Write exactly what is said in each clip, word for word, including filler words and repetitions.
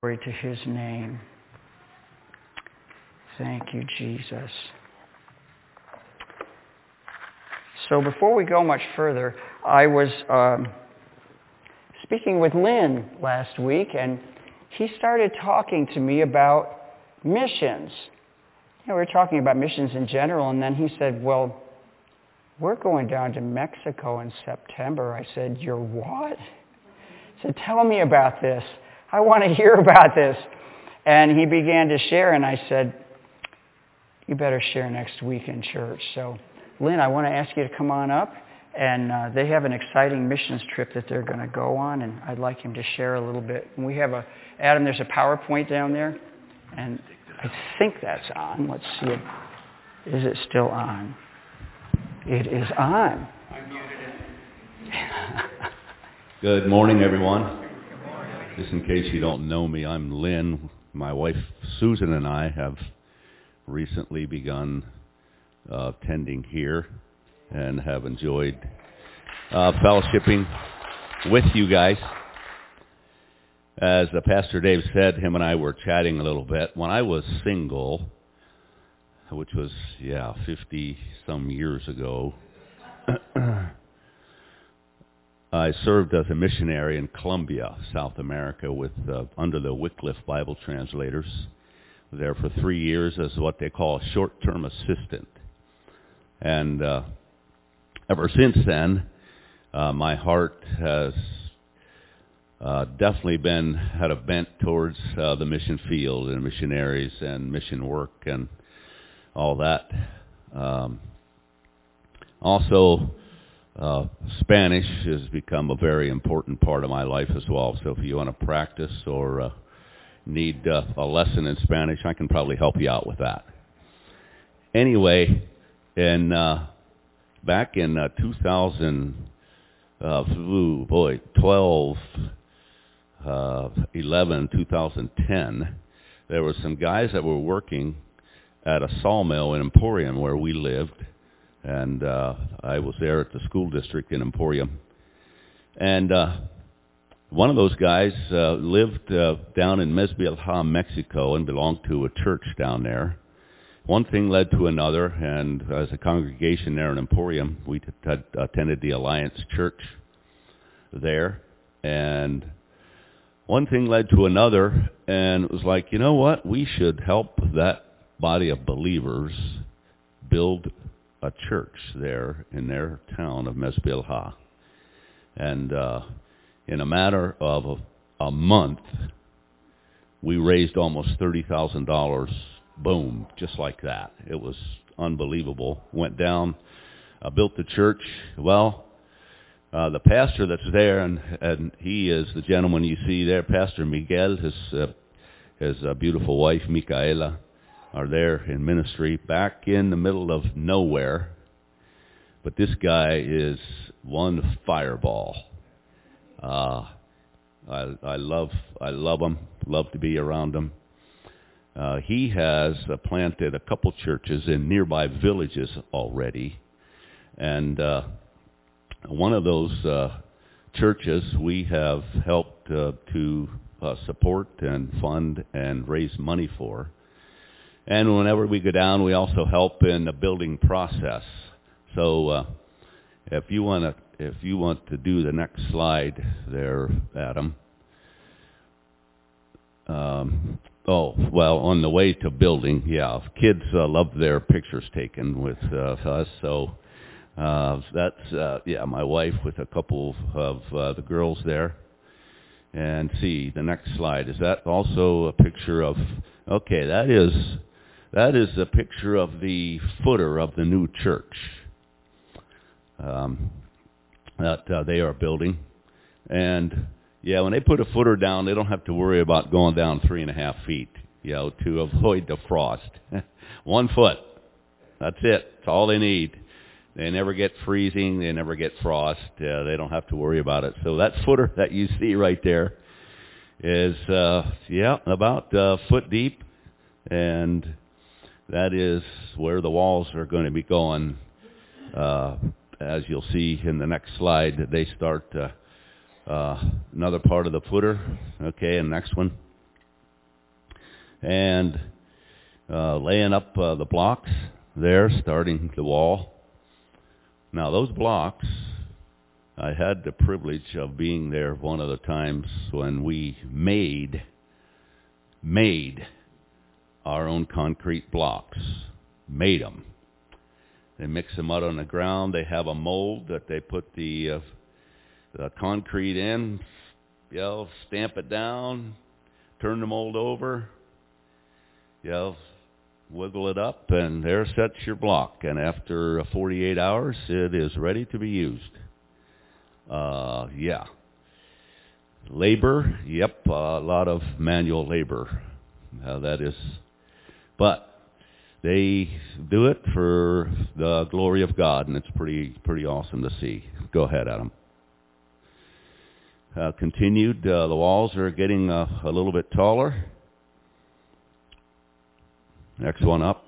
Glory to his name. Thank you, Jesus. So before we go much further, I was um, speaking with Lynn last week, and he started talking to me about missions. You know, we were talking about missions in general, and then he said, well, we're going down to Mexico in September. I said, you're what? He said, tell me about this. I want to hear about this. And he began to share, and I said, you better share next week in church. So, Lynn, I want to ask you to come on up. And uh, they have an exciting missions trip that they're going to go on, and I'd like him to share a little bit. And we have a, Adam, there's a PowerPoint down there, and I think that's on. Let's see it. Is it still on? It is on. I muted it. Good morning, everyone. Just in case you don't know me, I'm Lynn. My wife Susan and I have recently begun uh, attending here and have enjoyed uh, fellowshipping with you guys. As uh, Pastor Dave said, him and I were chatting a little bit. When I was single, which was, yeah, fifty-some years ago, I served as a missionary in Colombia, South America, with uh, under the Wycliffe Bible translators. There for three years as what they call a short-term assistant. And uh, ever since then, uh, my heart has uh, definitely been had a bent towards uh, the mission field and missionaries and mission work and all that. Um, also, uh, Spanish has become a very important part of my life as well. So if you want to practice or uh, need uh, a lesson in Spanish, I can probably help you out with that. Anyway, in uh, back in uh, two thousand, uh, ooh, boy, twelve, uh, eleven, two thousand ten, there were some guys that were working at a sawmill in Emporium where we lived, and uh, I was there at the school district in Emporium. And uh, one of those guys uh, lived uh, down in Mezbialha, Mexico, and belonged to a church down there. One thing led to another, and as a congregation there in Emporium, we t- t- attended the Alliance Church there, and one thing led to another, and it was like, you know what, we should help that body of believers build a church there in their town of Mezbialha. And uh, in a matter of a, a month, we raised almost thirty thousand dollars. Boom, just like that. It was unbelievable. Went down, uh, built the church. Well, uh, the pastor that's there, and, and he is the gentleman you see there, Pastor Miguel, his, uh, his uh, beautiful wife, Micaela, are there in ministry back in the middle of nowhere. But this guy is one fireball. Uh, I, I love I love him, love to be around him. Uh, he has uh, planted a couple churches in nearby villages already. And uh, one of those uh, churches we have helped uh, to uh, support and fund and raise money for. And whenever we go down, we also help in the building process. So uh, if you want to if you want to do the next slide there, Adam. Um, oh, well, on the way to building, yeah, kids uh, love their pictures taken with uh, us. So uh, that's, uh, yeah, my wife with a couple of uh, the girls there. And see, the next slide, is that also a picture of, okay, that is, that is a picture of the footer of the new church um, that uh, they are building. And yeah, when they put a footer down, they don't have to worry about going down three and a half feet, you know, to avoid the frost. One foot. That's it. That's all they need. They never get freezing. They never get frost. Uh, they don't have to worry about it. So that footer that you see right there is, uh, yeah, about a foot deep. And that is where the walls are going to be going. Uh, as you'll see in the next slide, they start... Uh, Uh, another part of the footer. Okay, and next one. and uh, laying up uh, the blocks there, starting the wall. Now those blocks, I had the privilege of being there one of the times when we made, made our own concrete blocks, made them. They mix them out on the ground. They have a mold that they put the, uh, the concrete in, you know, stamp it down, turn the mold over, you know, wiggle it up, and there sits your block. And after forty-eight hours, it is ready to be used. Uh, yeah. Labor, yep, uh, a lot of manual labor. Uh, that is, but they do it for the glory of God, and it's pretty pretty awesome to see. Go ahead, Adam. Uh, continued, uh, the walls are getting uh, a little bit taller. Next one up.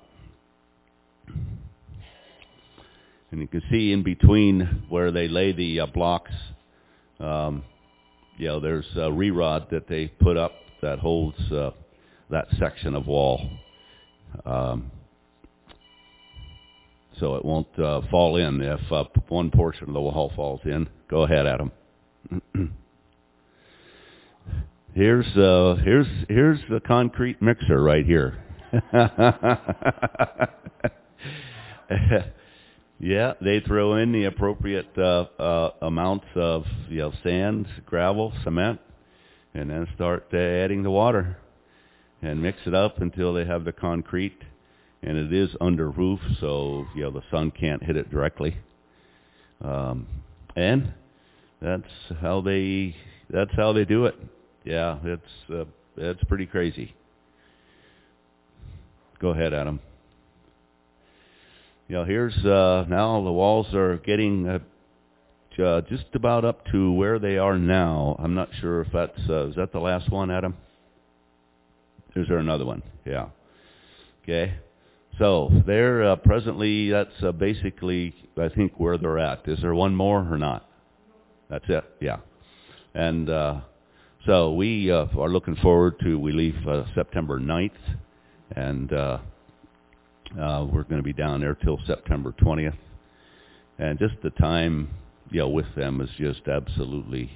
And you can see in between where they lay the uh, blocks, um, you know, there's a re-rod that they put up that holds uh, that section of wall. Um, so it won't uh, fall in if uh, one portion of the wall falls in. Go ahead, Adam. here's uh, here's here's the concrete mixer right here. Yeah, they throw in the appropriate uh, uh, amounts of, you know, sand, gravel, cement, and then start uh, adding the water and mix it up until they have the concrete. And it is under roof, so, you know, the sun can't hit it directly. Um, and that's how they that's how they do it. Yeah, it's uh, it's pretty crazy. Go ahead, Adam. You know, here's uh, now the walls are getting uh, uh, just about up to where they are now. I'm not sure if that's uh, is that the last one, Adam? Is there another one? Yeah. Okay. So they're uh, presently, that's uh, basically, I think, where they're at. Is there one more or not? That's it, yeah. And uh, so we uh, are looking forward to, we leave uh, September ninth, and uh, uh, we're going to be down there till September twentieth. And just the time, you know, with them is just absolutely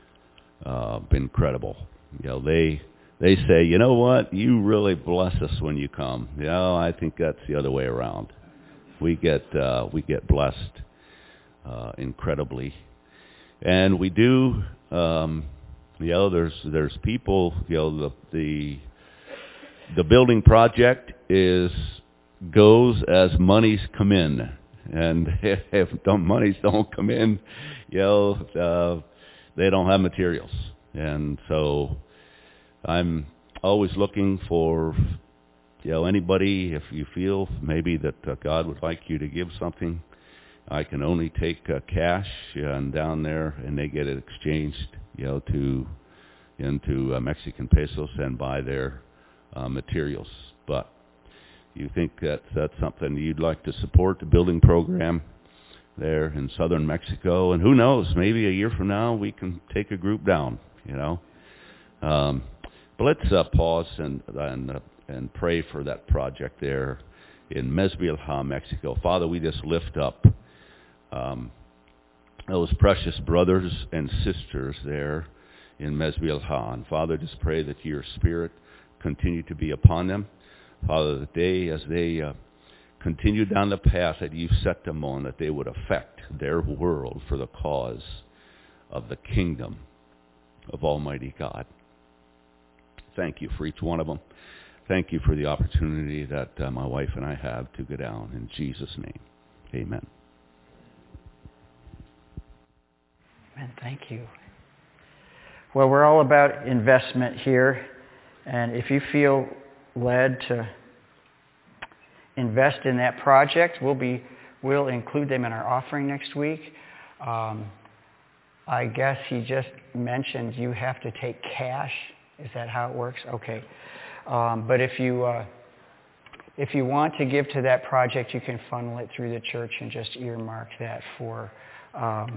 uh, incredible. You know, they... They say, you know what, you really bless us when you come. You know, I think that's the other way around. We get uh, we get blessed uh, incredibly, and we do. Um, you know, there's there's people. You know, the the the building project is goes as monies come in, and if, if the monies don't come in, you know, uh, they don't have materials, and so. I'm always looking for, you know, anybody, if you feel maybe that uh, God would like you to give something, I can only take uh, cash and down there, and they get it exchanged, you know, to into uh, Mexican pesos and buy their uh, materials. But you think that that's something you'd like to support, the building program there in southern Mexico, and who knows, maybe a year from now we can take a group down, you know. Um, But let's uh, pause and and, uh, and pray for that project there in Mezbilha, Mexico. Father, we just lift up um, those precious brothers and sisters there in Mezbilha. And Father, just pray that your Spirit continue to be upon them. Father, that they, as they uh, continue down the path that you've set them on, that they would affect their world for the cause of the kingdom of Almighty God. Thank you for each one of them. Thank you for the opportunity that uh, my wife and I have to go down. In Jesus' name, amen. Amen. Thank you. Well, we're all about investment here. And if you feel led to invest in that project, we'll be we'll include them in our offering next week. Um, I guess he just mentioned you have to take cash. Is that how it works? Okay. Um, but if you uh, if you want to give to that project, you can funnel it through the church and just earmark that for um,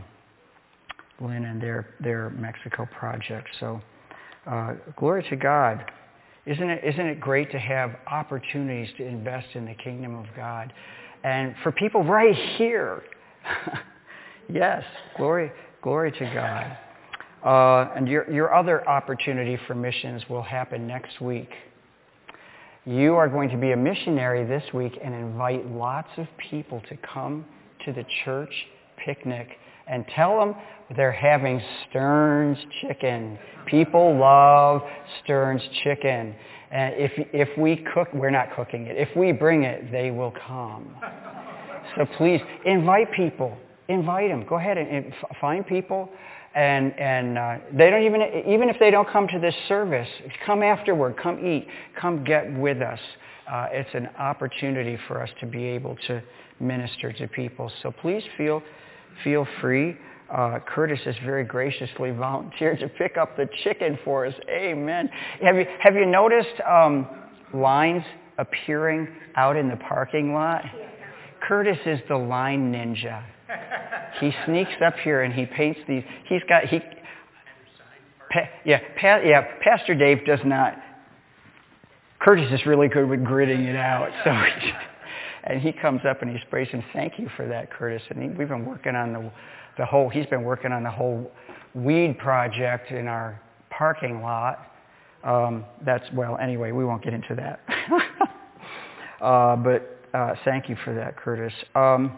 Lynn and their their Mexico project. So uh, glory to God. Isn't it, isn't it great to have opportunities to invest in the kingdom of God? And for people right here, yes, glory, glory to God. Uh, and your, your other opportunity for missions will happen next week. You are going to be a missionary this week and invite lots of people to come to the church picnic and tell them they're having Stern's chicken. People love Stern's chicken. And if, if we cook, we're not cooking it. If we bring it, they will come. So please, invite people. Invite them. Go ahead and, and f- find people. And, and uh, they don't even, even if they don't come to this service, come afterward, come eat, come get with us. Uh, it's an opportunity for us to be able to minister to people. So please feel, feel free. Uh, Curtis has very graciously volunteered to pick up the chicken for us. Amen. Have you, have you noticed um, lines appearing out in the parking lot? Curtis is the line ninja. He sneaks up here and he paints these. He's got, he, pa, yeah, pa, yeah, Pastor Dave does not, Curtis is really good with gritting it out. So, and he comes up and he sprays him. Thank you for that, Curtis. And he, we've been working on the, the whole, he's been working on the whole weed project in our parking lot. Um, that's, well, anyway, we won't get into that. uh, but uh, thank you for that, Curtis. Um,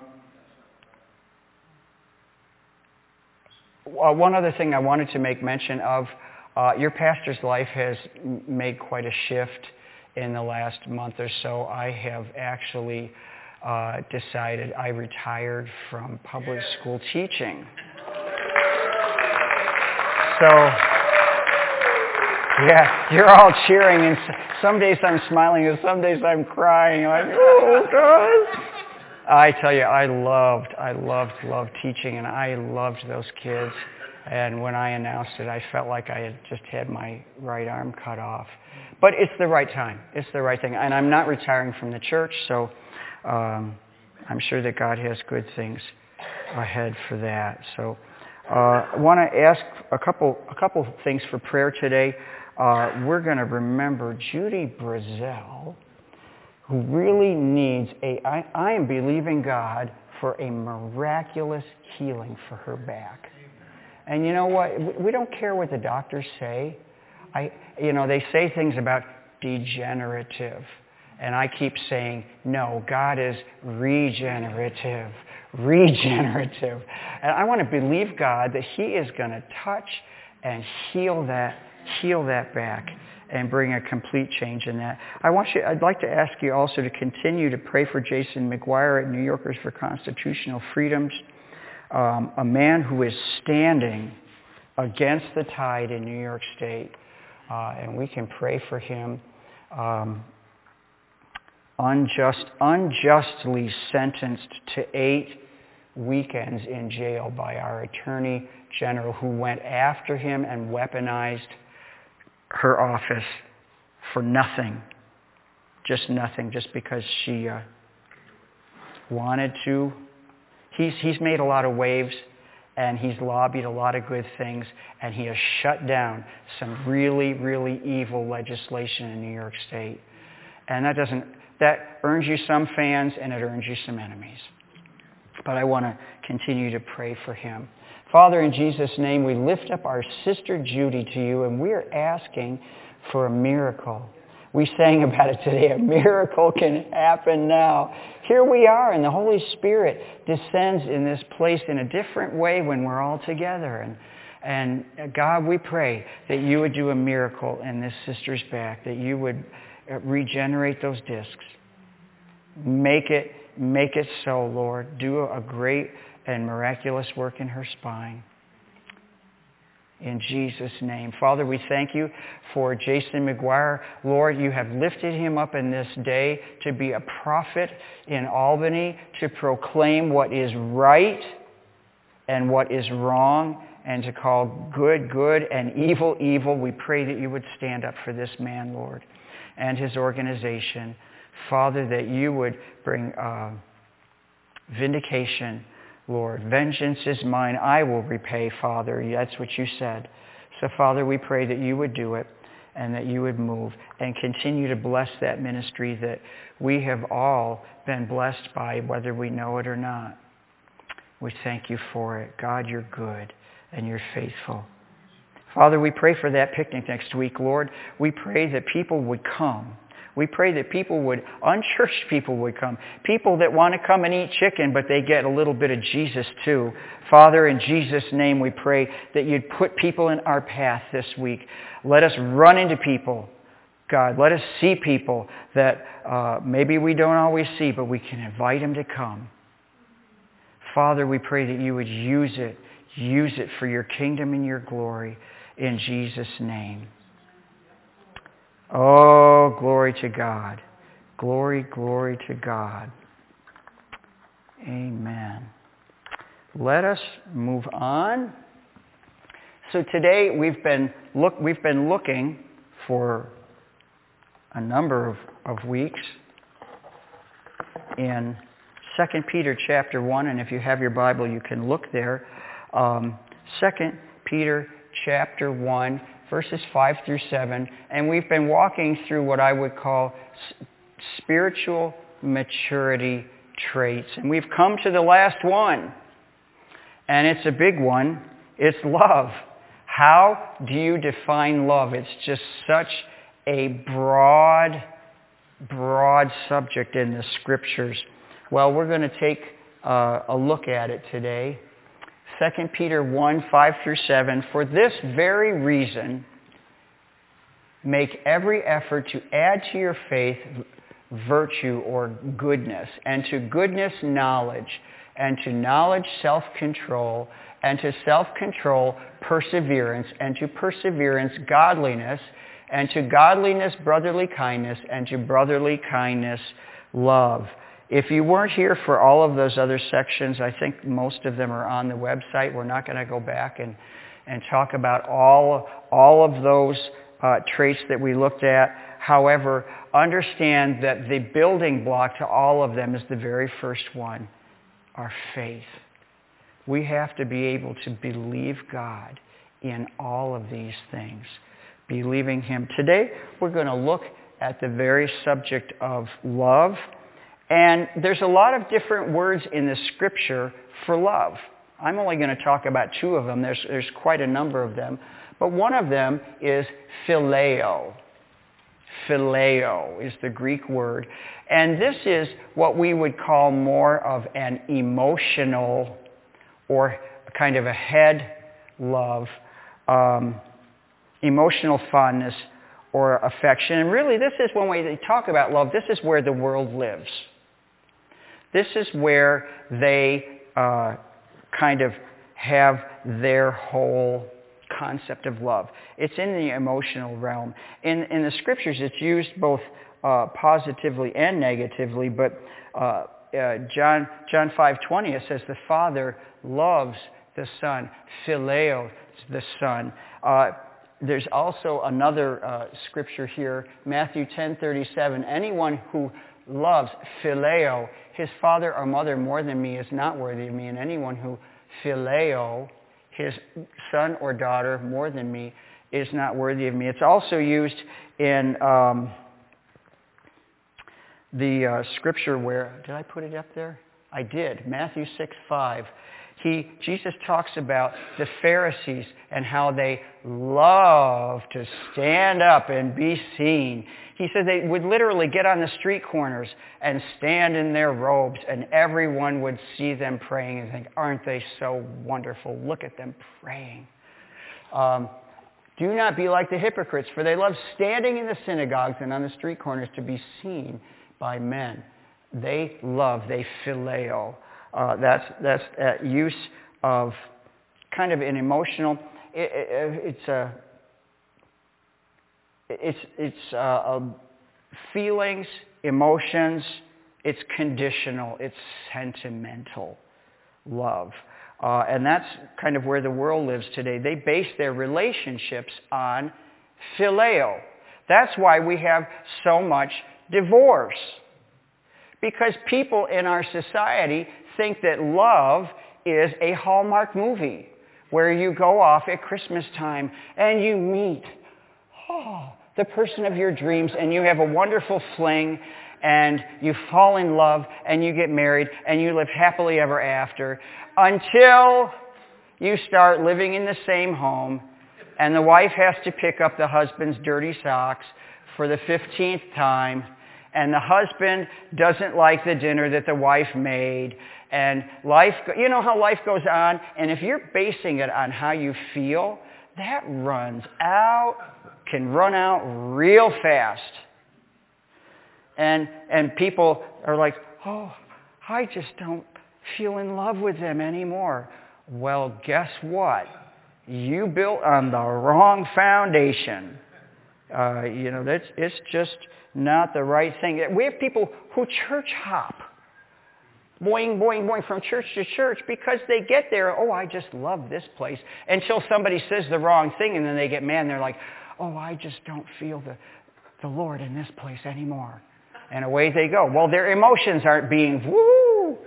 Uh, one other thing I wanted to make mention of, uh, your pastor's life has m- made quite a shift in the last month or so. I have actually uh, decided I retired from public school teaching. So, yeah, you're all cheering, and some days I'm smiling, and some days I'm crying. Like, oh, God. I tell you, I loved, I loved, loved teaching, and I loved those kids. And when I announced it, I felt like I had just had my right arm cut off. But it's the right time. It's the right thing. And I'm not retiring from the church, so um, I'm sure that God has good things ahead for that. So uh, I want to ask a couple, a couple things for prayer today. Uh, we're going to remember Judy Brazel, who really needs a, I, I am believing God for a miraculous healing for her back. And you know what? We don't care what the doctors say. I, you know, they say things about degenerative. And I keep saying, no, God is regenerative, regenerative. And I want to believe God that He is going to touch and heal that, heal that back, and bring a complete change in that. I want you, I'd like to ask you also to continue to pray for Jason McGuire at New Yorkers for Constitutional Freedoms, um, a man who is standing against the tide in New York State, uh, and we can pray for him. Um, unjust, unjustly sentenced to eight weekends in jail by our Attorney General, who went after him and weaponized her office for nothing, just nothing, just because she uh, wanted to. He's, he's made a lot of waves, and he's lobbied a lot of good things, and he has shut down some really, really evil legislation in New York State. And that doesn't, that earns you some fans, and it earns you some enemies. But I want to continue to pray for him. Father, in Jesus' name, we lift up our sister Judy to you, and we are asking for a miracle. We sang about it today. A miracle can happen now. Here we are, and the Holy Spirit descends in this place in a different way when we're all together. And, and God, we pray that you would do a miracle in this sister's back, that you would regenerate those discs. Make it, make it so, Lord. Do a great and miraculous work in her spine. In Jesus' name. Father, we thank you for Jason McGuire. Lord, you have lifted him up in this day to be a prophet in Albany, to proclaim what is right and what is wrong, and to call good, good, and evil, evil. We pray that you would stand up for this man, Lord, and his organization. Father, that you would bring uh, vindication, Lord. Vengeance is mine, I will repay, Father. That's what you said. So, Father, we pray that you would do it. and that you would move and continue to bless that ministry that we have all been blessed by, whether we know it or not. We thank you for it. God, you're good and you're faithful. Father, we pray for that picnic next week, Lord. We pray that people would come. We pray that people would, unchurched people would come. People that want to come and eat chicken, but they get a little bit of Jesus too. Father, in Jesus' name we pray that you'd put people in our path this week. Let us run into people, God. Let us see people that uh, maybe we don't always see, but we can invite them to come. Father, we pray that you would use it, use it for your kingdom and your glory in Jesus' name. Oh, glory to God. Glory, glory to God. Amen. Let us move on. So today we've been look we've been looking for a number of, of weeks in Second Peter chapter one, and if you have your Bible, you can look there. Um, Second Peter chapter one. Verses five through seven, and we've been walking through what I would call s- spiritual maturity traits. And we've come to the last one, and it's a big one. It's love. How do you define love? It's just such a broad, broad subject in the Scriptures. Well, we're going to take uh, a look at it today. Second Peter one, five through seven, for this very reason, make every effort to add to your faith virtue or goodness, and to goodness knowledge, and to knowledge self-control, and to self-control perseverance, and to perseverance godliness, and to godliness brotherly kindness, and to brotherly kindness love. If you weren't here for all of those other sections, I think most of them are on the website. We're not going to go back and, and talk about all, all of those uh, traits that we looked at. However, understand that the building block to all of them is the very first one, our faith. We have to be able to believe God in all of these things, believing Him. Today, we're going to look at the very subject of love. And there's a lot of different words in the Scripture for love. I'm only going to talk about two of them. There's, there's quite a number of them. But one of them is phileo. Phileo is the Greek word. And this is what we would call more of an emotional or kind of a head love, um, emotional fondness or affection. And really, this is when we talk about love, this is where the world lives. This is where they uh, kind of have their whole concept of love. It's in the emotional realm. In, in the Scriptures, it's used both uh, positively and negatively, but uh, uh, John, John five twenty, it says, the Father loves the Son. Phileo, the Son. Uh, there's also another uh, Scripture here, Matthew ten thirty-seven. Anyone who loves phileo, his father or mother more than me is not worthy of me, and anyone who phileo, his son or daughter more than me, is not worthy of me. It's also used in um, the uh, Scripture where, did I put it up there? I did, Matthew six five. He, Jesus talks about the Pharisees and how they love to stand up and be seen. He said they would literally get on the street corners and stand in their robes, and everyone would see them praying and think, aren't they so wonderful? Look at them praying. Um, do not be like the hypocrites, for they love standing in the synagogues and on the street corners to be seen by men. They love, they phileo. Uh, that's that's that use of kind of an emotional. It, it, it's a. It's it's uh, uh, feelings, emotions. It's conditional. It's sentimental love, uh, and that's kind of where the world lives today. They base their relationships on phileo. That's why we have so much divorce, because people in our society think that love is a Hallmark movie where you go off at Christmas time and you meet, oh, the person of your dreams, and you have a wonderful fling, and you fall in love, and you get married, and you live happily ever after, until you start living in the same home, and the wife has to pick up the husband's dirty socks for the fifteenth time, and the husband doesn't like the dinner that the wife made, and life, you know how life goes on, and if you're basing it on how you feel, that runs out, can run out real fast. And and people are like, oh, I just don't feel in love with them anymore. Well, guess what? You built on the wrong foundation. Uh, you know, that's, it's just not the right thing. We have people who church hop. Boing, boing, boing from church to church because they get there, oh, I just love this place, until somebody says the wrong thing and then they get mad and they're like, oh, I just don't feel the, the Lord in this place anymore. And away they go. Well, their emotions aren't being woo.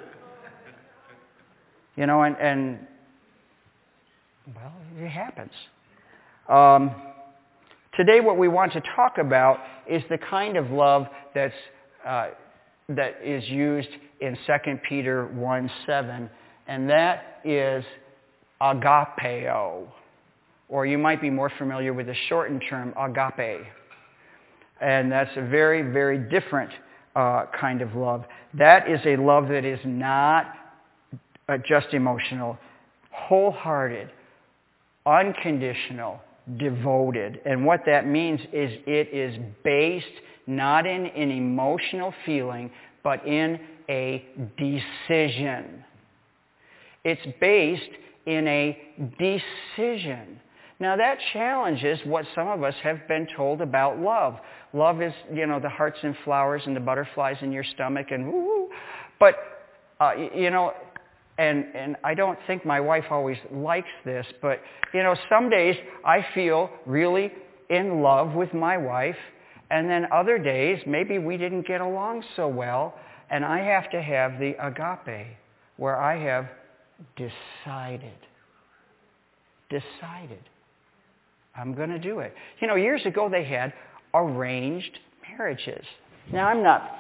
You know, and, and well, it happens. Um, today what we want to talk about is the kind of love that's uh, that is used in Second Peter one seven, and that is agapeo, or you might be more familiar with the shortened term agape. And that's a very, very different uh, kind of love. That is a love that is not uh, just emotional, wholehearted, unconditional, devoted. And what that means is it is based not in an emotional feeling, but in a decision. It's based in a decision. Now that challenges what some of us have been told about love. Love is, you know, the hearts and flowers and the butterflies in your stomach and woo. But, uh, you know, and, and I don't think my wife always likes this, but, you know, some days I feel really in love with my wife, and then other days maybe we didn't get along so well, and I have to have the agape, where I have decided, decided. I'm going to do it. You know, years ago they had arranged marriages. Now, I'm not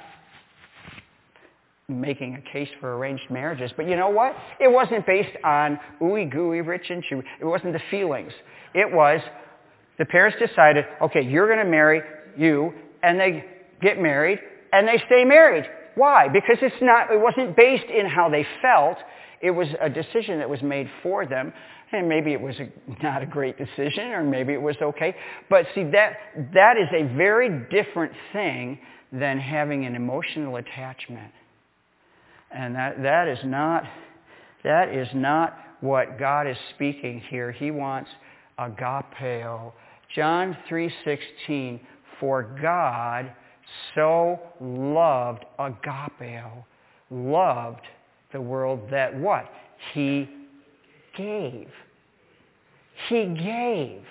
making a case for arranged marriages, but you know what? It wasn't based on ooey gooey, rich and chewy. It wasn't the feelings. It was the parents decided, okay, you're going to marry you, and they get married, and they stay married. Why? Because it's not. It wasn't based in how they felt. It was a decision that was made for them. And maybe it was a, not a great decision, or maybe it was okay. But see, that that is a very different thing than having an emotional attachment. And that, that is not that is not what God is speaking here. He wants agapeo. John three sixteen, for God so loved agapeo, loved the world that what? He gave. He gave.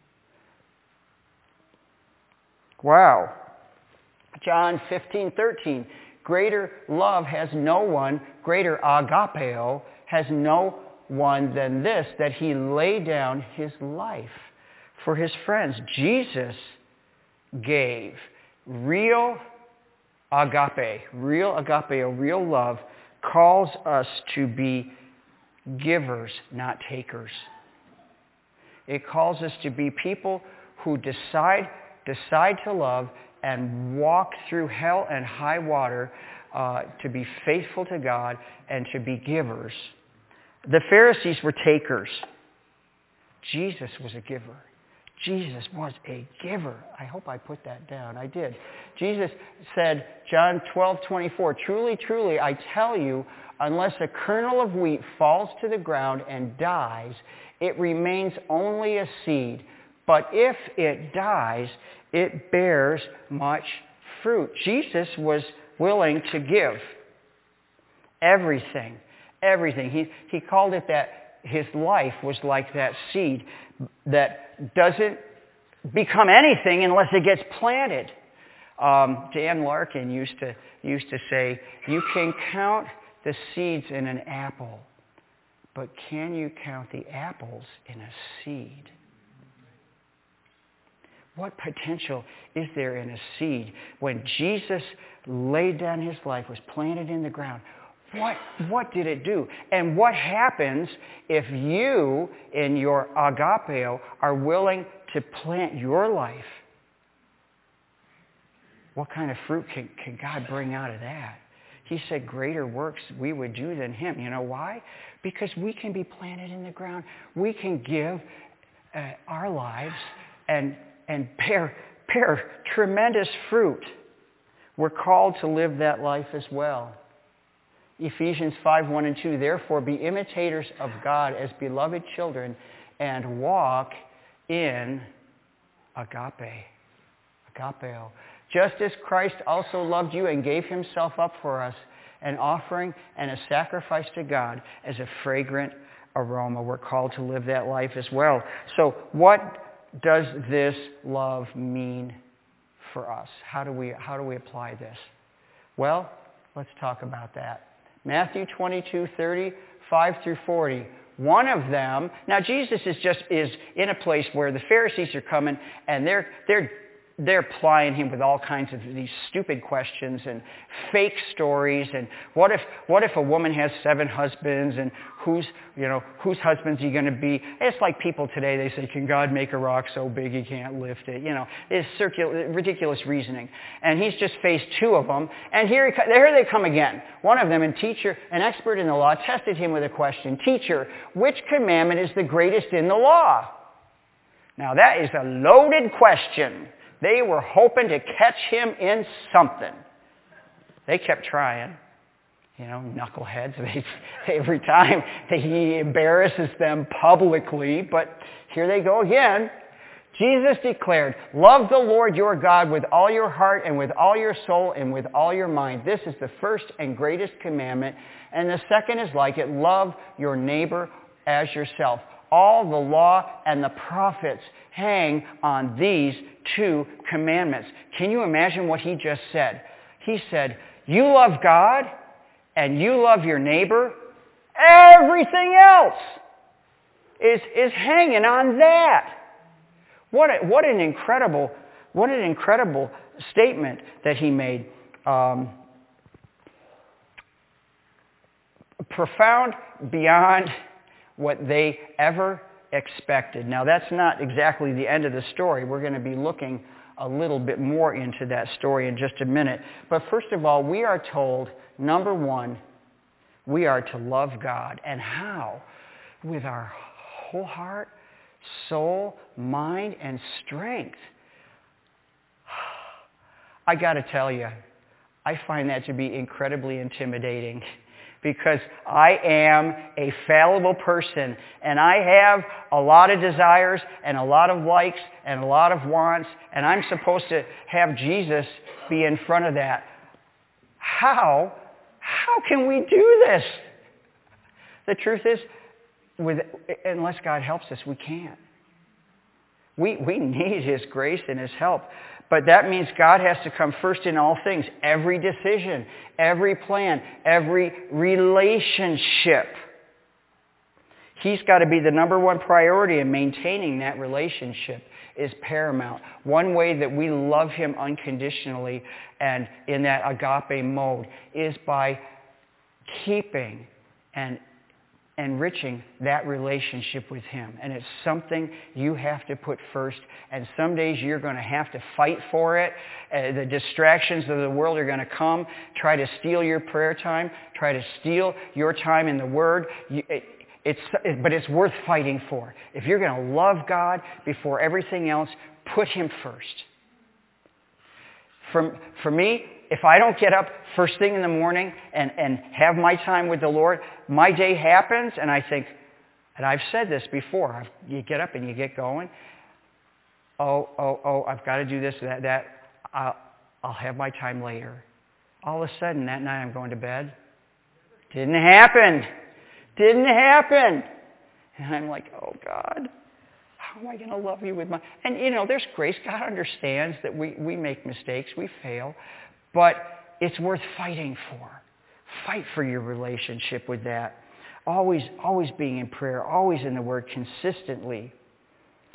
Wow. John fifteen thirteen. Greater love has no one, greater agapeo has no one than this, that he laid down his life for his friends. Jesus gave. Real agape, real agapeo, real love calls us to be givers, not takers. It calls us to be people who decide decide to love and walk through hell and high water uh, to be faithful to God and to be givers. The Pharisees were takers. Jesus was a giver. Jesus was a giver. I hope I put that down. I did. Jesus said, John twelve twenty-four, truly, truly, I tell you, unless a kernel of wheat falls to the ground and dies, it remains only a seed. But if it dies, it bears much fruit. Jesus was willing to give everything, everything. He, he called it that his life was like that seed that doesn't become anything unless it gets planted. Um, Dan Larkin used to used to say, you can count the seeds in an apple, but can you count the apples in a seed? What potential is there in a seed? When Jesus laid down his life, was planted in the ground, what, what did it do? And what happens if you, in your agapeo, are willing to plant your life? What kind of fruit can, can God bring out of that? He said, greater works we would do than him. You know why? Because we can be planted in the ground. We can give uh, our lives and, and bear, bear tremendous fruit. We're called to live that life as well. Ephesians five, one and two, therefore be imitators of God as beloved children and walk in agape. Agapeo. Just as Christ also loved you and gave himself up for us, an offering and a sacrifice to God as a fragrant aroma. We're called to live that life as well. So what does this love mean for us? How do we, how do we apply this? Well, let's talk about that. Matthew twenty-two, thirty, five through forty. One of them, now Jesus is just is in a place where the Pharisees are coming and they're they're they're plying him with all kinds of these stupid questions and fake stories. And what if what if a woman has seven husbands and who's you know whose husband's he going to be? It's like people today. They say, "Can God make a rock so big he can't lift it?" You know, it's circular, ridiculous reasoning. And he's just faced two of them. And here he, here they come again. One of them, a teacher, an expert in the law, tested him with a question: "Teacher, which commandment is the greatest in the law?" Now that is a loaded question. They were hoping to catch him in something. They kept trying. You know, knuckleheads. They, every time he embarrasses them publicly. But here they go again. Jesus declared, "Love the Lord your God with all your heart and with all your soul and with all your mind. This is the first and greatest commandment. And the second is like it. Love your neighbor as yourself. All the law and the prophets hang on these two commandments." Can you imagine what he just said? He said, you love God and you love your neighbor. Everything else is, is hanging on that. What, a, what an incredible, what an incredible statement that he made. Um, profound beyond what they ever expected. Now, that's not exactly the end of the story. We're going to be looking a little bit more into that story in just a minute. But first of all, we are told, number one, we are to love God. And how? With our whole heart, soul, mind, and strength. I got to tell you, I find that to be incredibly intimidating. Because I am a fallible person and I have a lot of desires and a lot of likes and a lot of wants, and I'm supposed to have Jesus be in front of that. How? How can we do this? The truth is, with, unless God helps us, we can't. We, we need his grace and his help. But that means God has to come first in all things. Every decision, every plan, every relationship. He's got to be the number one priority, and maintaining that relationship is paramount. One way that we love him unconditionally and in that agape mode is by keeping and enriching that relationship with him. And it's something you have to put first. And some days you're going to have to fight for it. Uh, the distractions of the world are going to come, try to steal your prayer time, try to steal your time in the Word. You, it, it's, it, but it's worth fighting for. If you're going to love God before everything else, put him first. For, for me, if I don't get up first thing in the morning and, and have my time with the Lord, my day happens and I think, and I've said this before, I've, you get up and you get going, oh, oh, oh, I've got to do this, that, that, I'll, I'll have my time later. All of a sudden, that night I'm going to bed. Didn't happen. Didn't happen. And I'm like, oh, God, how am I going to love you with my... And, you know, there's grace. God understands that we, we make mistakes. We fail. But it's worth fighting for. Fight for your relationship with that. Always, always being in prayer. Always in the Word consistently.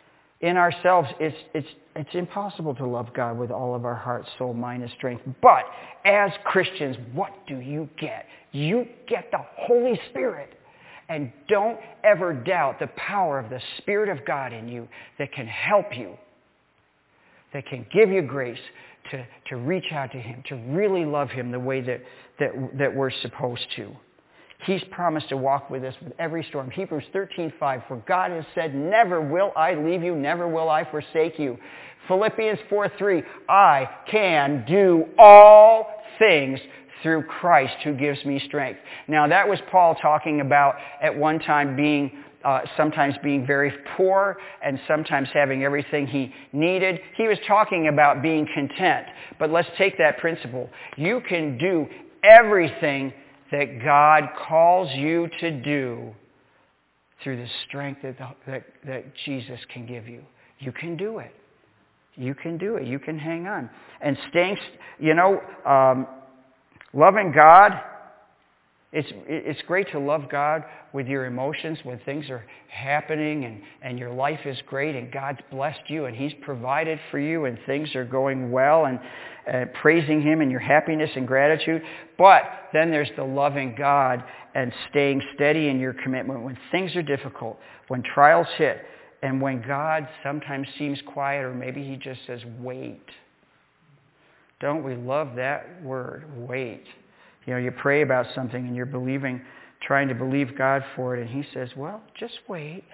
in ourselves, it's, it's, it's impossible to love God with all of our heart, soul, mind, and strength. But as Christians, what do you get? You get the Holy Spirit. And don't ever doubt the power of the Spirit of God in you that can help you, that can give you grace to, to reach out to Him, to really love Him the way that, that, that we're supposed to. He's promised to walk with us with every storm. Hebrews thirteen five, for God has said, never will I leave you, never will I forsake you. Philippians four three, I can do all things through Christ who gives me strength. Now that was Paul talking about at one time being, uh, sometimes being very poor and sometimes having everything he needed. He was talking about being content. But let's take that principle. You can do everything that God calls you to do through the strength that, the, that, that Jesus can give you. You can do it. You can do it. You can hang on. And staying, you know, um, loving God, it's, it's great to love God with your emotions when things are happening and, and your life is great and God's blessed you and He's provided for you and things are going well and uh, praising Him and your happiness and gratitude. But then there's the loving God and staying steady in your commitment when things are difficult, when trials hit, and when God sometimes seems quiet or maybe He just says, wait. Don't we love that word, wait? You know, you pray about something and you're believing, trying to believe God for it, and He says, well, just wait.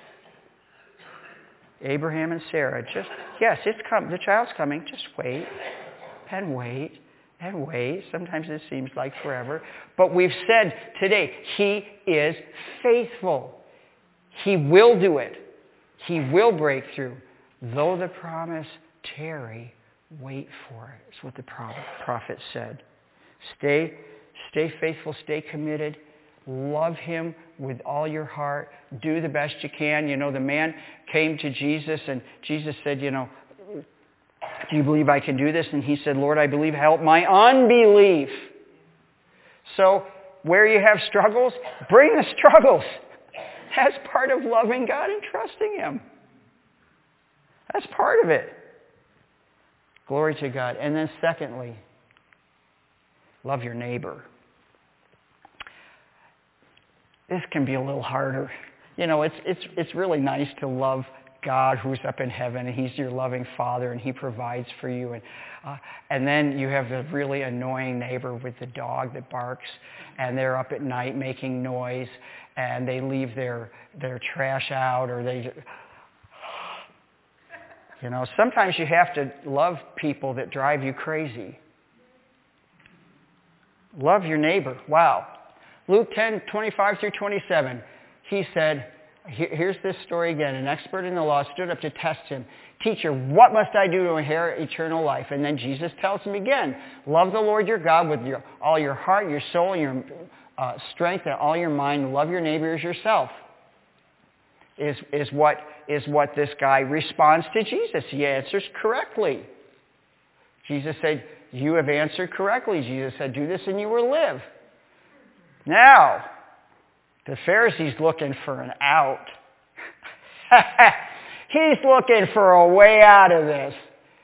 Abraham and Sarah, just, yes, it's come, the child's coming, just wait, and wait, and wait. Sometimes it seems like forever. But we've said today, He is faithful. He will do it. He will break through. Though the promise tarry, wait for it. That's what the prophet said. Stay, stay faithful, stay committed. Love Him with all your heart. Do the best you can. You know, the man came to Jesus and Jesus said, you know, do you believe I can do this? And he said, Lord, I believe. Help my unbelief. So where you have struggles, bring the struggles. That's part of loving God and trusting Him. That's part of it. Glory to God. And then secondly, love your neighbor. This can be a little harder. You know, it's it's it's really nice to love God who's up in heaven and He's your loving Father and He provides for you. And uh, and then you have the really annoying neighbor with the dog that barks and they're up at night making noise and they leave their, their trash out or they... You know, sometimes you have to love people that drive you crazy. Love your neighbor. Wow. Luke ten, twenty-five through twenty-seven. He said, here's this story again. An expert in the law stood up to test Him. Teacher, what must I do to inherit eternal life? And then Jesus tells him again, love the Lord your God with your, all your heart, your soul, your uh, strength, and all your mind. Love your neighbor as yourself. Is, is, what, is what this guy responds to Jesus. He answers correctly. Jesus said, you have answered correctly. Jesus said, do this and you will live. Now, the Pharisee's looking for an out. He's looking for a way out of this.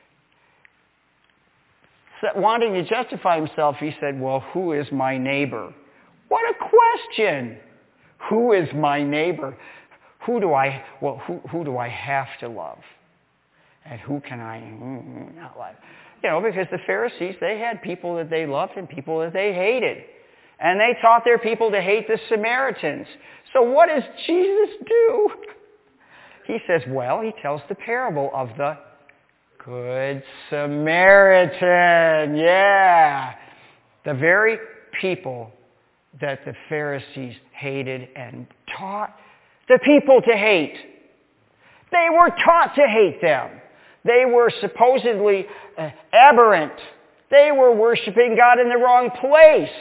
So, wanting to justify himself, he said, well, who is my neighbor? What a question! Who is my neighbor? Who do I, well, who, who do I have to love? And who can I mm, not love? You know, because the Pharisees, they had people that they loved and people that they hated. And they taught their people to hate the Samaritans. So what does Jesus do? He says, well, he tells the parable of the Good Samaritan. Yeah. The very people that the Pharisees hated and taught the people to hate. They were taught to hate them. They were supposedly uh, aberrant. They were worshiping God in the wrong place.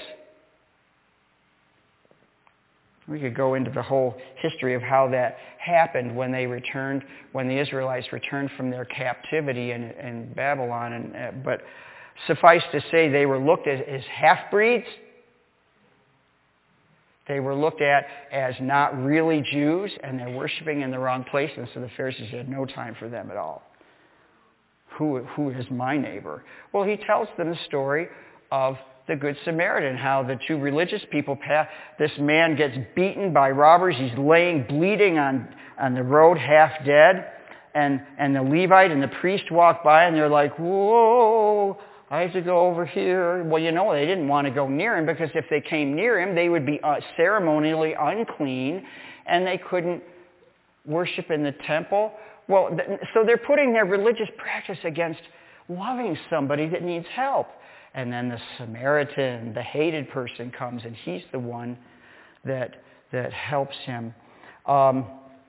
We could go into the whole history of how that happened when they returned, when the Israelites returned from their captivity in, in Babylon. And, uh, but suffice to say, they were looked at as half-breeds. They were looked at as not really Jews, and they're worshiping in the wrong place, and so the Pharisees had no time for them at all. Who, who is my neighbor? Well, he tells them the story of the Good Samaritan, how the two religious people pass. This man gets beaten by robbers. He's laying bleeding on, on the road, half dead. And, and the Levite and the priest walk by, and they're like, whoa, I have to go over here. Well, you know, they didn't want to go near him, because if they came near him, they would be uh, ceremonially unclean, and they couldn't worship in the temple. Well, th- so they're putting their religious practice against loving somebody that needs help. And then the Samaritan, the hated person, comes, and he's the one that that helps him. Um,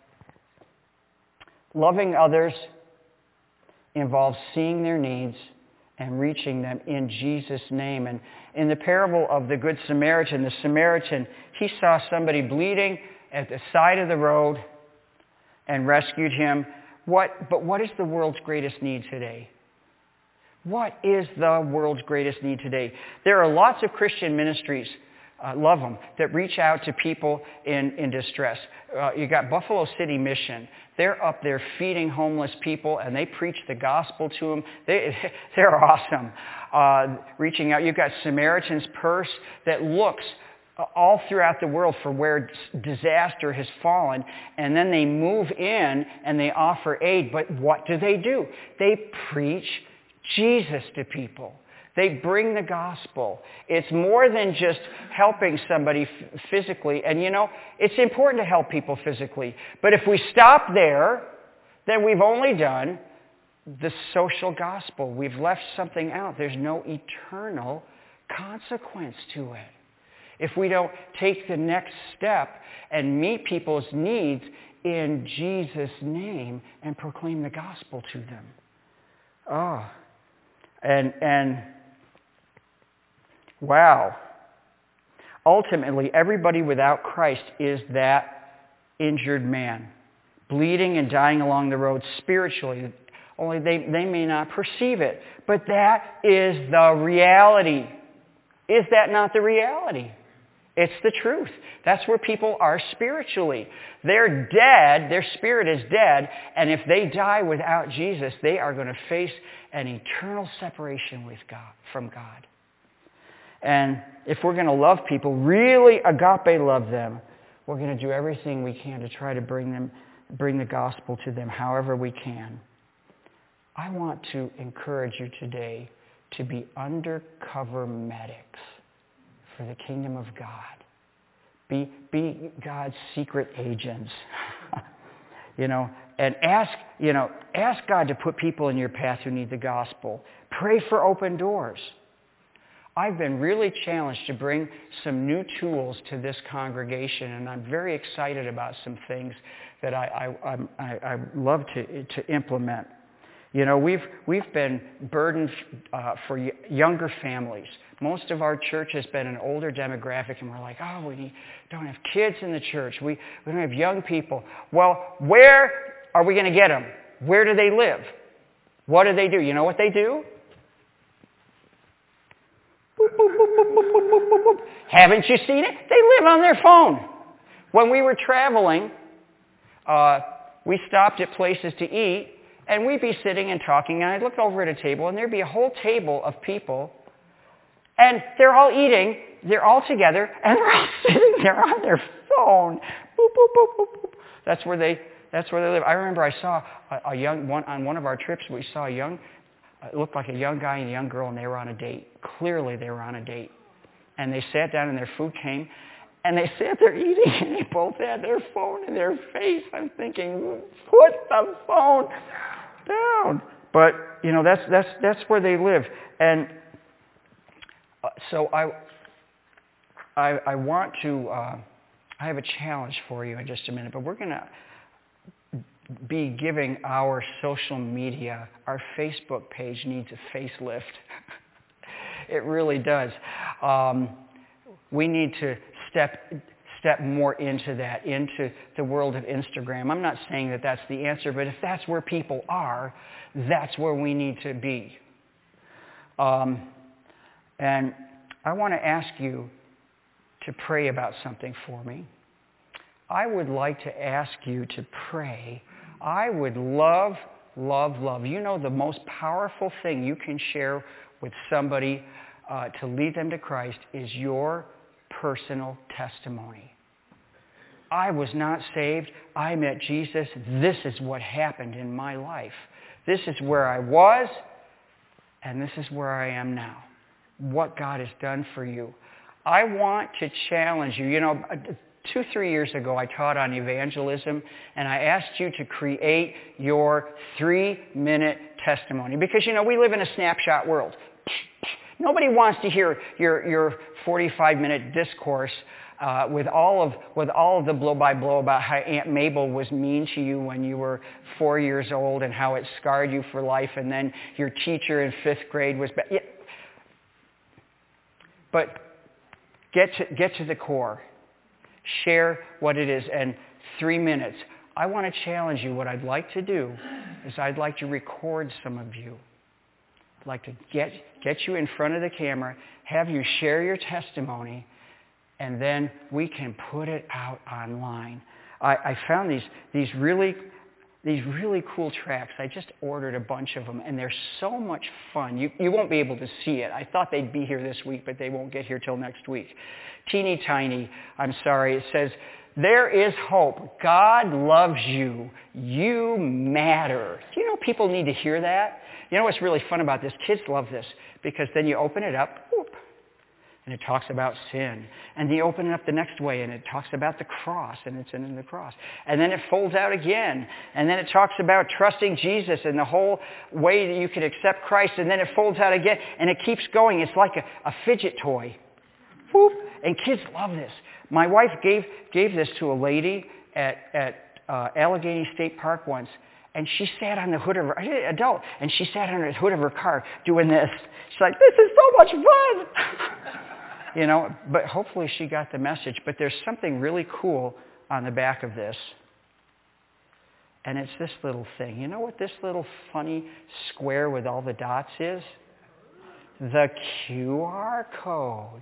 loving others involves seeing their needs and reaching them in Jesus' name. And in the parable of the Good Samaritan, the Samaritan, he saw somebody bleeding at the side of the road and rescued him. What, but what is the world's greatest need today? What is the world's greatest need today? There are lots of Christian ministries, uh, love them, that reach out to people in, in distress. Uh, you got Buffalo City Mission. They're up there feeding homeless people, and they preach the gospel to them. They, they're awesome. Uh, reaching out. You've got Samaritan's Purse that looks all throughout the world for where disaster has fallen, and then they move in and they offer aid. But what do they do? They preach Jesus to people. They bring the gospel. It's more than just helping somebody f- physically. And you know, it's important to help people physically. But if we stop there, then we've only done the social gospel. We've left something out. There's no eternal consequence to it if we don't take the next step and meet people's needs in Jesus' name and proclaim the gospel to them. Oh, and and wow. Ultimately, everybody without Christ is that injured man, bleeding and dying along the road spiritually. Only they, they may not perceive it. But that is the reality. Is that not the reality? It's the truth. That's where people are spiritually. They're dead. Their spirit is dead. And if they die without Jesus, they are going to face an eternal separation with God, from God. And if we're going to love people, really agape love them, we're going to do everything we can to try to bring them, bring the gospel to them however we can. I want to encourage you today to be undercover medics for the kingdom of God. Be, be God's secret agents. you know, and ask, you know, ask God to put people in your path who need the gospel. Pray for open doors. I've been really challenged to bring some new tools to this congregation, and I'm very excited about some things that I, I, I, I love to, to implement. You know, we've, we've been burdened uh, for y- younger families. Most of our church has been an older demographic, and we're like, oh, we don't have kids in the church. We, we don't have young people. Well, where are we going to get them? Where do they live? What do they do? You know what they do? Boop, boop, boop, boop, boop, boop, boop, boop. Haven't you seen it? They live on their phone. When we were traveling, uh, we stopped at places to eat, and we'd be sitting and talking, and I'd look over at a table, and there'd be a whole table of people, and they're all eating, they're all together, and they're all sitting there on their phone. Boop, boop, boop, boop, boop. That's where they, that's where they live. I remember I saw a, a young one on one of our trips. We saw a young, it looked like a young guy and a young girl, and they were on a date. Clearly, they were on a date, and they sat down, and their food came, and they sat there eating, and they both had their phone in their face. I'm thinking, put the phone down. But you know, that's that's that's where they live, and uh, so I, I I want to. Uh, I have a challenge for you in just a minute, but we're going to be giving our social media, our Facebook page needs a facelift. It really does. Um, we need to step step more into that, into the world of Instagram. I'm not saying that that's the answer, but if that's where people are, that's where we need to be. Um, and I want to ask you to pray about something for me. I would like to ask you to pray. I would love, love, love. You know, the most powerful thing you can share with somebody uh, to lead them to Christ is your personal testimony. I was not saved. I met Jesus. This is what happened in my life. This is where I was, and this is where I am now. What God has done for you. I want to challenge you. You know, two, three years ago, I taught on evangelism, and I asked you to create your three-minute testimony. Because, you know, we live in a snapshot world. Nobody wants to hear your, your forty-five-minute discourse uh, with all of with all of the blow-by-blow about how Aunt Mabel was mean to you when you were four years old and how it scarred you for life, and then your teacher in fifth grade was bad. Yeah. But get to, get to the core. Share what it is. And three minutes. I want to challenge you. What I'd like to do is I'd like to record some of you. I'd like to get, get you in front of the camera, have you share your testimony, and then we can put it out online. I, I found these, these really these really cool tracks. I just ordered a bunch of them, and they're so much fun. You, you won't be able to see it. I thought they'd be here this week, but they won't get here till next week. Teeny tiny, I'm sorry. It says, there is hope. God loves you. You matter. Do you know people need to hear that? You know what's really fun about this? Kids love this, because then you open it up, whoop, and it talks about sin. And you open it up the next way, and it talks about the cross, and it's in the cross. And then it folds out again. And then it talks about trusting Jesus and the whole way that you can accept Christ. And then it folds out again, and it keeps going. It's like a, a fidget toy. Whoop. And kids love this. My wife gave, gave this to a lady at, at uh, Allegheny State Park once. And she sat on the hood of her, adult, and she sat on the hood of her car doing this. She's like, this is so much fun. You know, but hopefully she got the message. But there's something really cool on the back of this. And it's this little thing. You know what this little funny square with all the dots is? The Q R code.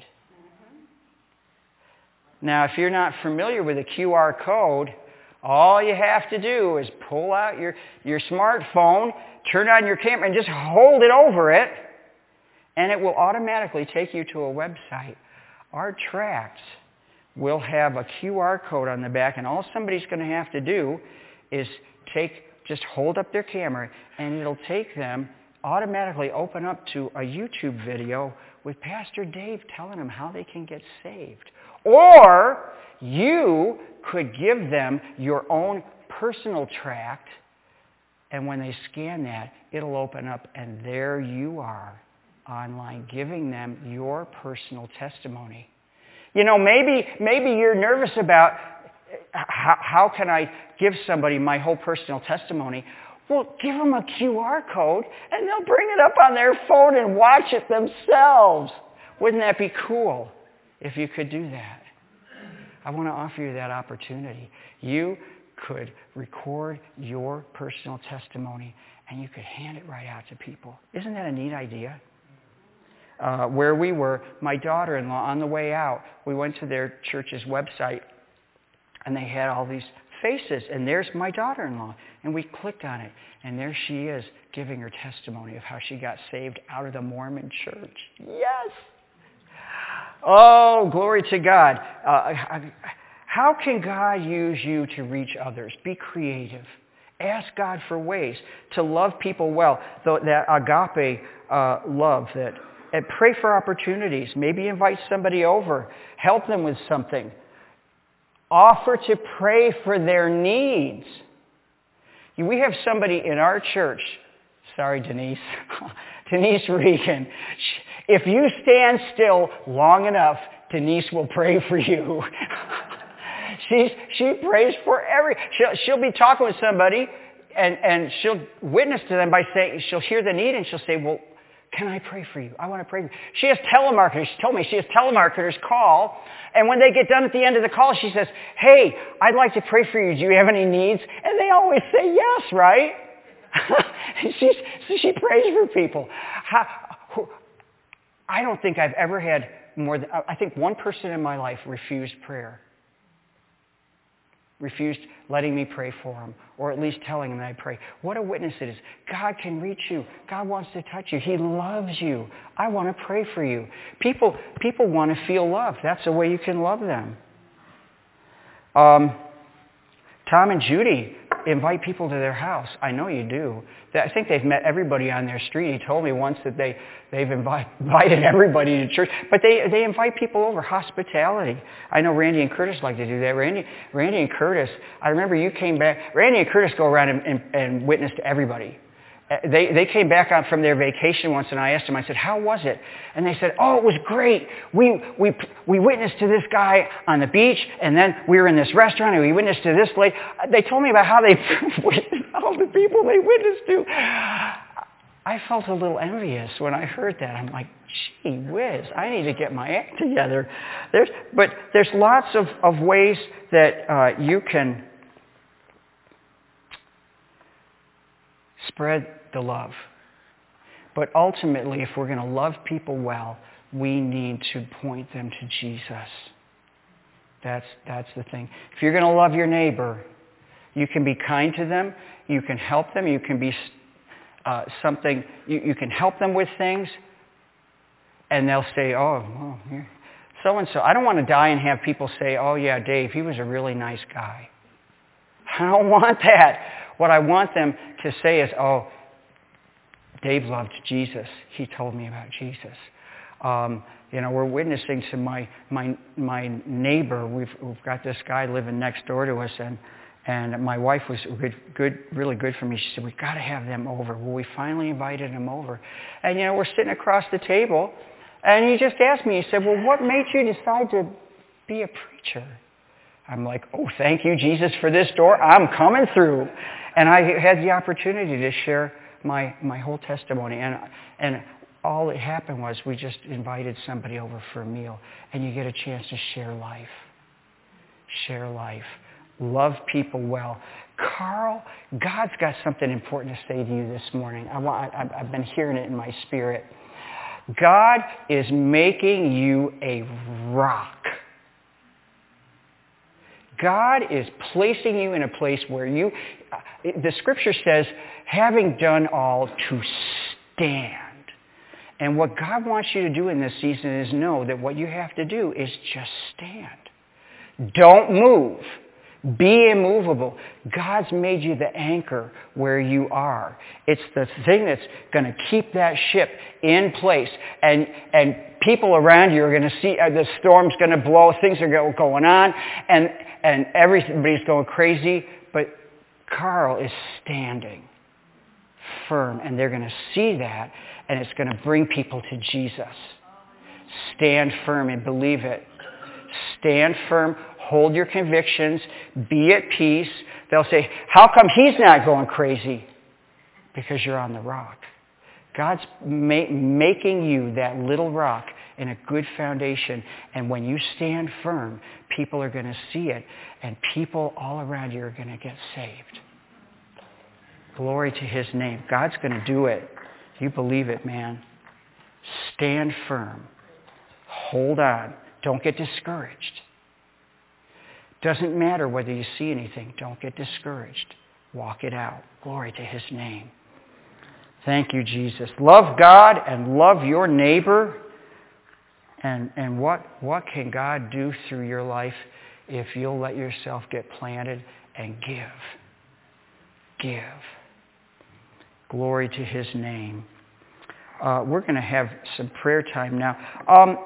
Now, if you're not familiar with the Q R code, all you have to do is pull out your, your smartphone, turn on your camera, and just hold it over it, and it will automatically take you to a website. Our tracts will have a Q R code on the back, and all somebody's going to have to do is take, just hold up their camera, and it'll take them, automatically open up to a YouTube video with Pastor Dave telling them how they can get saved. Or you could give them your own personal tract, and when they scan that, it'll open up, and there you are online giving them your personal testimony. You know, maybe maybe you're nervous about how, how can I give somebody my whole personal testimony. Well, give them a Q R code, and they'll bring it up on their phone and watch it themselves. Wouldn't that be cool if you could do that? I want to offer you that opportunity. You could record your personal testimony, and you could hand it right out to people. Isn't that a neat idea? Uh, where we were, my daughter-in-law, on the way out, we went to their church's website, and they had all these faces, and there's my daughter-in-law. And we clicked on it, and there she is giving her testimony of how she got saved out of the Mormon church. Yes! Oh, glory to God. Uh, how can God use you to reach others? Be creative. Ask God for ways to love people well. That agape uh, love. That, and pray for opportunities. Maybe invite somebody over. Help them with something. Offer to pray for their needs. We have somebody in our church. Sorry, Denise. Denise Regan. If you stand still long enough, Denise will pray for you. She's, she prays for every... She'll, she'll be talking with somebody, and, and she'll witness to them by saying... She'll hear the need, and she'll say, well, can I pray for you? I want to pray for you. She has telemarketers. She told me she has telemarketers call, and when they get done at the end of the call, she says, hey, I'd like to pray for you. Do you have any needs? And they always say yes, right? She's, she prays for people. How, I don't think I've ever had more than, I think one person in my life refused prayer. Refused letting me pray for him, or at least telling him that I pray. What a witness it is. God can reach you. God wants to touch you. He loves you. I want to pray for you. People, people want to feel loved. That's the way you can love them. Um, Tom and Judy invite people to their house. I know you do. I think they've met everybody on their street. He told me once that they, they've invite, invited everybody to church. But they, they invite people over, hospitality. I know Randy and Curtis like to do that. Randy, Randy and Curtis, I remember you came back. Randy and Curtis go around and, and, and witness to everybody. They, they came back on from their vacation once, and I asked them, I said, how was it? And they said, oh, it was great. We, we, we witnessed to this guy on the beach, and then we were in this restaurant, and we witnessed to this lady. They told me about how they all the people they witnessed to. I felt a little envious when I heard that. I'm like, gee whiz, I need to get my act together. There's, but there's lots of, of ways that uh, you can spread the love. But ultimately, if we're going to love people well, we need to point them to Jesus. That's, that's the thing. If you're going to love your neighbor, you can be kind to them, you can help them, you can be uh, something, you, you can help them with things, and they'll say, oh, well, so-and-so. I don't want to die and have people say, oh yeah, Dave, he was a really nice guy. I don't want that. What I want them to say is, oh, Dave loved Jesus. He told me about Jesus. Um, you know, we're witnessing to my my my neighbor. We've we've got this guy living next door to us, and and my wife was good, good, really good for me. She said, we've got to have them over. Well, we finally invited him over, and you know, we're sitting across the table, and he just asked me. He said, well, what made you decide to be a preacher? I'm like, oh, thank you, Jesus, for this door. I'm coming through. And I had the opportunity to share my, my whole testimony. And, and all that happened was we just invited somebody over for a meal. And you get a chance to share life. Share life. Love people well. Carl, God's got something important to say to you this morning. I want, I, I've been hearing it in my spirit. God is making you a rock. God is placing you in a place where you, the scripture says, having done all, to stand. And what God wants you to do in this season is know that what you have to do is just stand. Don't move. Be immovable. God's made you the anchor where you are. It's the thing that's going to keep that ship in place. And and people around you are going to see, uh, the storm's going to blow, things are go, going on, and, and everybody's going crazy. But Carl is standing firm, and they're going to see that, and it's going to bring people to Jesus. Stand firm and believe it. Stand firm. Hold your convictions. Be at peace. They'll say, how come he's not going crazy? Because you're on the rock. God's ma- making you that little rock in a good foundation. And when you stand firm, people are going to see it. And people all around you are going to get saved. Glory to his name. God's going to do it. You believe it, man. Stand firm. Hold on. Don't get discouraged. Doesn't matter whether you see anything. Don't get discouraged. Walk it out. Glory to his name. Thank you, Jesus. Love God and love your neighbor. And, and what, what can God do through your life if you'll let yourself get planted and give? Give. Glory to his name. Uh, we're going to have some prayer time now. Um,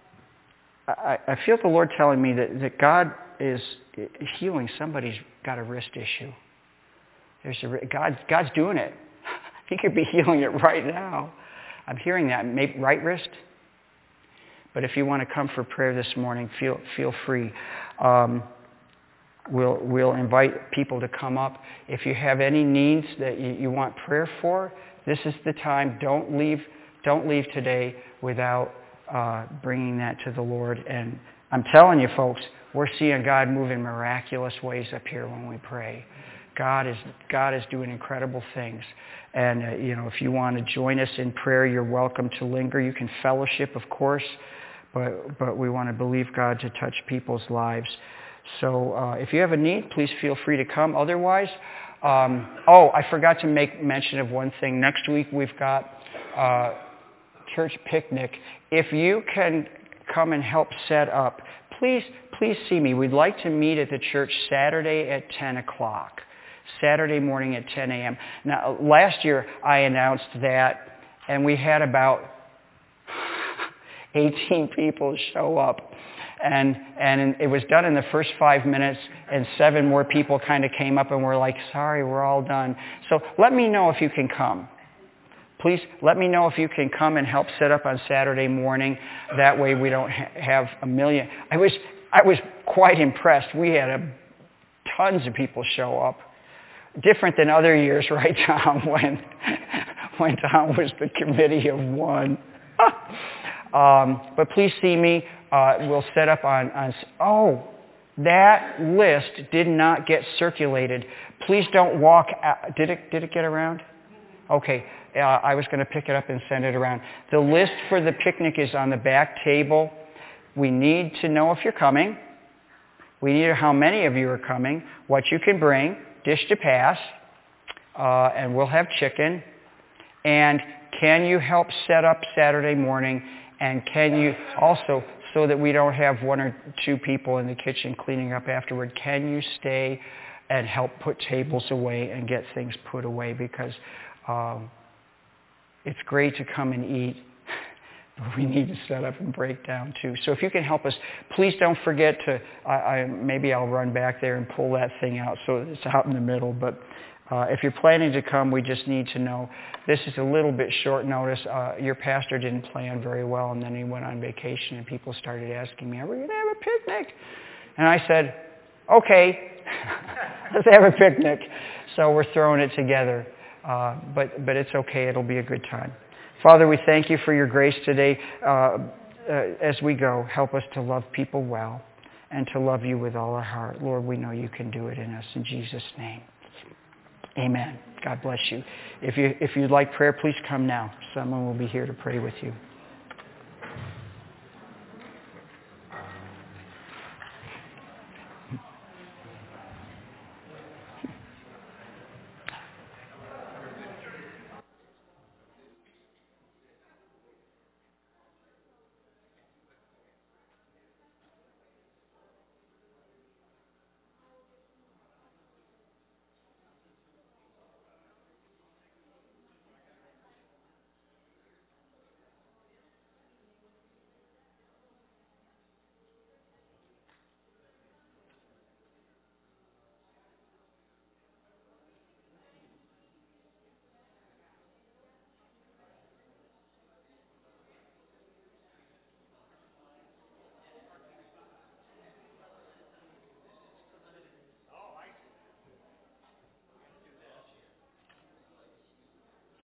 I, I feel the Lord telling me that, that God is healing. Somebody's got a wrist issue. There's a, God, God's doing it. He could be healing it right now. I'm hearing that. Maybe right wrist? But if you want to come for prayer this morning, feel feel free. Um, we'll we'll invite people to come up. If you have any needs that you, you want prayer for, this is the time. Don't leave. Don't leave today without uh, bringing that to the Lord. And I'm telling you, folks, we're seeing God move in miraculous ways up here when we pray. God is God is doing incredible things. And uh, you know, if you want to join us in prayer, you're welcome to linger. You can fellowship, of course. but, but we want to believe God to touch people's lives. So uh, if you have a need, please feel free to come. Otherwise, um, oh, I forgot to make mention of one thing. Next week we've got uh, church picnic. If you can come and help set up, please, please see me. We'd like to meet at the church Saturday at ten o'clock. Saturday morning at ten a.m. Now, last year I announced that, and we had about eighteen people show up. And and it was done in the first five minutes, and seven more people kind of came up and were like, sorry, we're all done. So let me know if you can come. Please let me know if you can come and help set up on Saturday morning. That way we don't ha- have a million. I was, I was quite impressed. We had a, tons of people show up. Different than other years, right, Tom, when, when Tom was the committee of one. um, but please see me. Uh, we'll set up on, on... Oh, that list did not get circulated. Please don't walk out. Did it, did it get around? Okay. Uh, I was going to pick it up and send it around. The list for the picnic is on the back table. We need to know if you're coming. We need to know how many of you are coming, what you can bring, dish to pass, uh, and we'll have chicken. And can you help set up Saturday morning? And can you also, so that we don't have one or two people in the kitchen cleaning up afterward, can you stay and help put tables away and get things put away? Because um, it's great to come and eat, but we need to set up and break down too. So if you can help us, please don't forget to, I, I, maybe I'll run back there and pull that thing out so it's out in the middle. But uh, if you're planning to come, we just need to know. This is a little bit short notice. Uh, your pastor didn't plan very well, and then he went on vacation, and people started asking me, are we going to have a picnic? And I said, okay, let's have a picnic. So we're throwing it together. Uh, but, but it's okay. It'll be a good time. Father, we thank you for your grace today. Uh, uh, as we go, help us to love people well and to love you with all our heart. Lord, we know you can do it in us. In Jesus' name, amen. God bless you. If, you. if you'd like prayer, please come now. Someone will be here to pray with you.